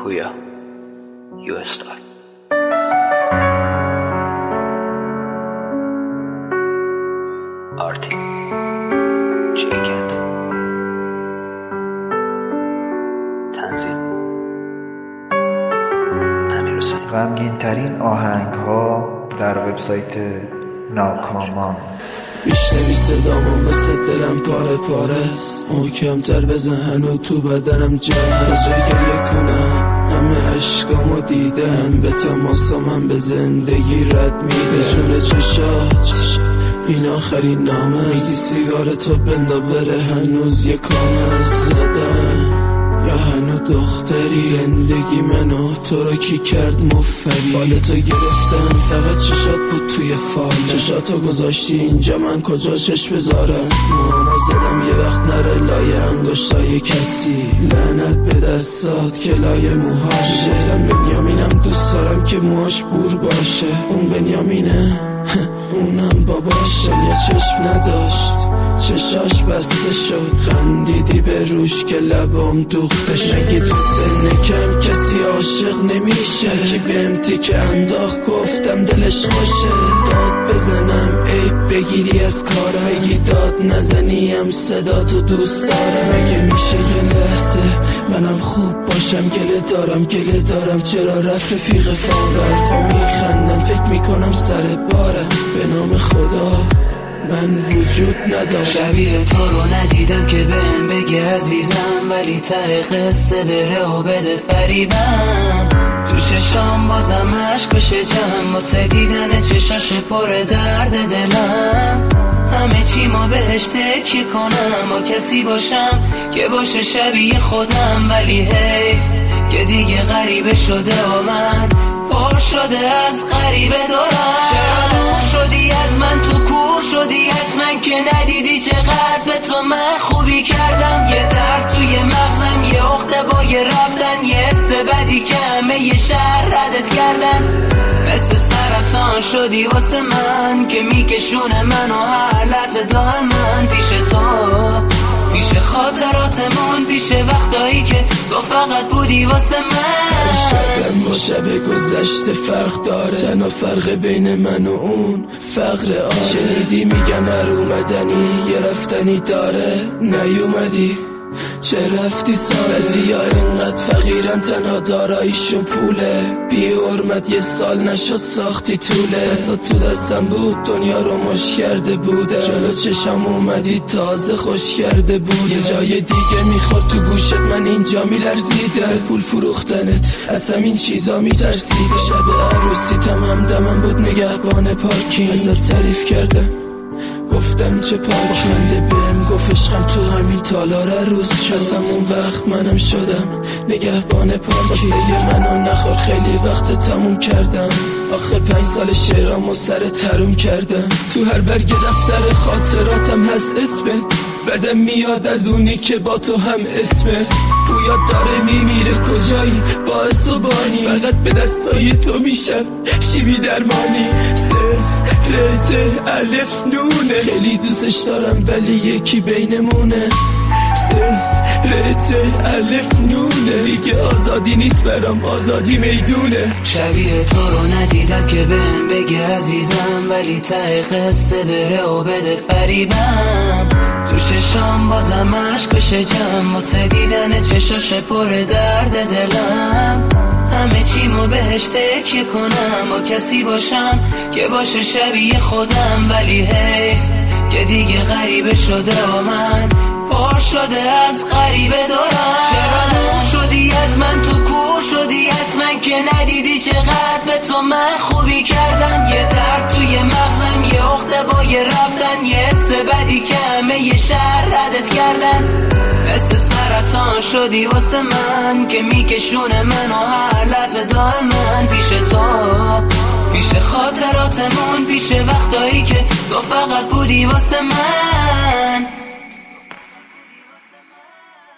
پویا یو استار. آرتی جیکت. تنظیم امیر حسین. غمگین ترین آهنگ ها در وبسایت ناکامان. میشنوی صدامو مثل دلم پاره پاره است، محکم‌تر بزن هنو تو بدنم جا هست. گریه کنم همه عشقامو دیدم، به تماس من به زندگی رد میده. جون چشات این آخرین نامه، میگی سیگارتو بندا بره هنوز یه کام است. زدم یا هنو دختری، زندگی منو تو رو کی کرد مفری. فالتو گرفتم فقط چشات بود توی فال، چشاتو گذاشتی اینجا من کجا چش بذارم. موامو زدم یه وقت نره لای انگشتای کسی، لعنت به دستات که لای موهاش. گفتم بنیامینم دوست دارم که موهاش بور باشه، اون بنیامینه اونم باباش. یا چشم نداشت چشاش بسته شد، خندیدی به روش که لبام دوخته شد. مگه تو سن کم کسی عاشق نمیشه؟ کی بهم تیکه انداخت گفتم دلش خوشه. داد بزنم عیب بگیری از کارم، بگی داد نزنیم صدا تو دوست دارم. مگه میشه یه لحظه منم خوب باشم؟ گله دارم چرا رفیق فارم میخندم، فکر میکنم سر بارم. به نام خدا من وجود ندارم. شبیه تو رو ندیدم که بهم بگه عزیزم، ولی ته قصه بره و بده فریبم. تو چشام بازم عشق بشه جمع، واسه دیدن چشاش پر درد دلم. همه چی ما بهش تکیه کنم، با کسی باشم که باشه شبیه خودم. ولی حیف که دیگه غریبه شده و من پر شده از غریبه دارم. چرا دور شدی از من، تو کور شدی حتما که ندیدی چقدر به تو من خوبی کردم. یه درد توی مغزم، یه عقده با یه رفتن، یه حس بدی که همه یه شهر ردت کردن. مثل سرطان شدی واسه من که میکشونه منو هر لحظه دائما پیش تو، پیش خاطراتمون، پیش وقتایی که تو فقط بودی واسه من. شبم با شب گذشته فرق داره، تنها فرق بین من و اون فقر آره. شنیدی میگن هر اومدنی یه رفتنی داره، نیومدی چه رفتی ساله. بعضیا اینقدر فقیرن تنها داراییشون پوله، بی حرمت یه سال نشد ساختی طوله. دستات تو دستم بود دنیا رو مش کرده بوده، جلو چشم اومدی تازه خوش کرده بود. یه جای دیگه میخورد تو گوشت من اینجا میلرزیده، پول فروختنت از همین چیزا میترسیده. شب عروسیتم همدمم بود نگهبان پارکینگ، ازت تعریف کرده گفتم چه پاکنده. بهم گفت عشقم تو همین تالار روز شد، اون وقت منم شدم نگهبان پارکی. منو نخور خیلی وقت تموم کردم، آخه 5 سال شعرامو سر تروم کردم. تو هر برگ دفتر خاطراتم هست اسمت، بدم میاد از اونی که با تو هم اسمه. پویا داره میمیره کجایی باعث و بانی، فقط به دستای تو میشم شیبی درمانی. رت الف نونه، خیلی دوستش دارم ولی یکی بینمونه. رت الف نونه، دیگه آزادی نیست برام، آزادی میدونه. شبیه تو رو ندیدم که بهم بگه عزیزم، ولی ته قصه بره و بده فریبم. تو چشام بازم عشق بشه جمع، واسه دیدن چشاش پر درد دلم. همه چی مو بهش تکیه کنم، با کسی باشم که باشه شبیه خودم. ولی حیف که دیگه غریبه شده و من پر شده از غریبه دارم. چرا دور شدی از من، تو کور شدی حتما که ندیدی چقدر به تو من خوبی کردم. یه درد توی مغزم، یه عقده با یه رفتن، یه حس بدی که همه یه شهر ردت کردن. مثل سرطان شدی واسه من که میکشونه منو هر لحظه دائما پیش تو، پیش خاطراتمون، پیش وقتایی که تو فقط بودی واسه من.